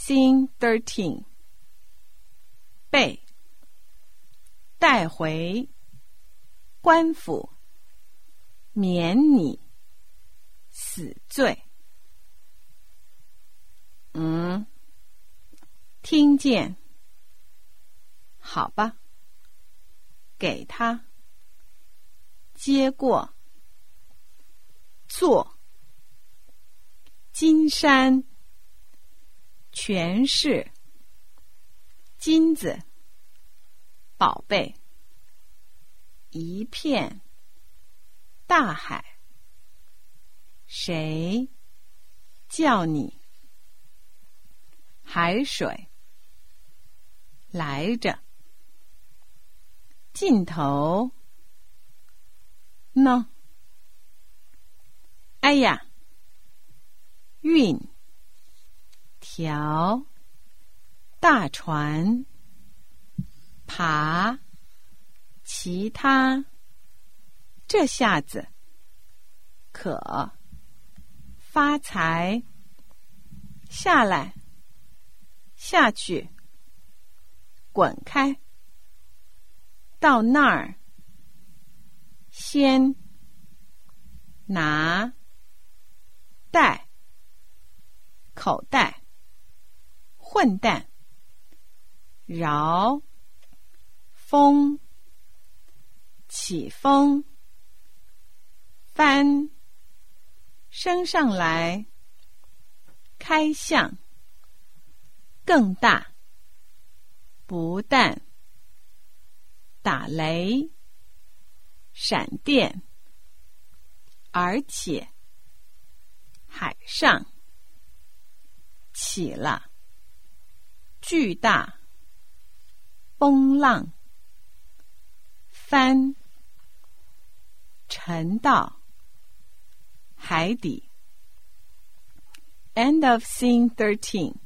Scene 13. 被带回官府，免你死罪。听见，好吧，给他接过，做金山全是金子宝贝，一片大海，谁叫你海水来着，尽头呢？哎呀，运条大船，爬其他，这下子可发财，下来下去，滚开，到那儿先拿袋，口袋，混蛋，饶风，起风，翻升上来，开向更大，不但打雷闪电，而且海上起了巨大风浪，翻沉到海底。End of Scene 13.